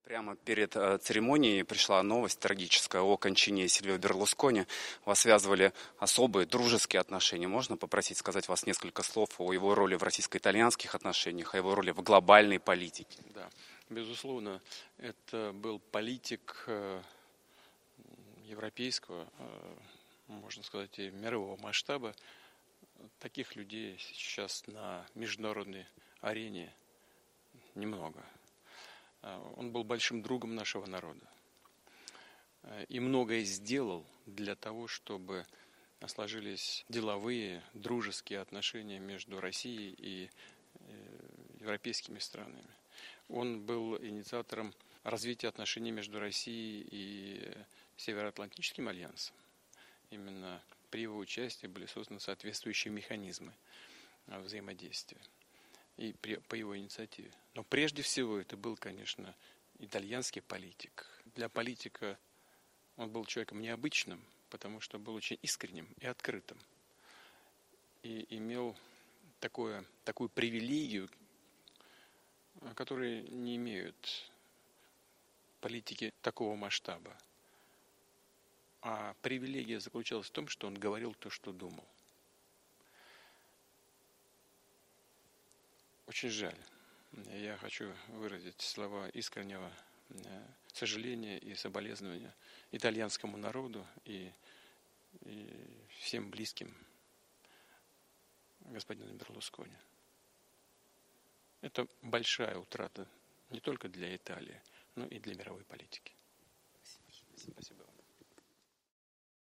Прямо перед церемонией пришла новость трагическая о кончине Сильвио Берлускони. Вас связывали особые дружеские отношения. Можно попросить сказать вас несколько слов о его роли в российско-итальянских отношениях, о его роли в глобальной политике? Да, безусловно, это был политик европейского, можно сказать, и мирового масштаба. Таких людей сейчас на международной арене немного. Он был большим другом нашего народа и многое сделал для того, чтобы сложились деловые, дружеские отношения между Россией и европейскими странами. Он был инициатором развития отношений между Россией и Североатлантическим альянсом. Именно при его участии были созданы соответствующие механизмы взаимодействия. И по его инициативе. Но прежде всего это был, конечно, итальянский политик. Для политика он был человеком необычным, потому что был очень искренним и открытым. И имел такую привилегию, которую не имеют политики такого масштаба. А привилегия заключалась в том, что он говорил то, что думал. Очень жаль. Я хочу выразить слова искреннего сожаления и соболезнования итальянскому народу и всем близким господину Берлускони. Это большая утрата не только для Италии, но и для мировой политики. Спасибо.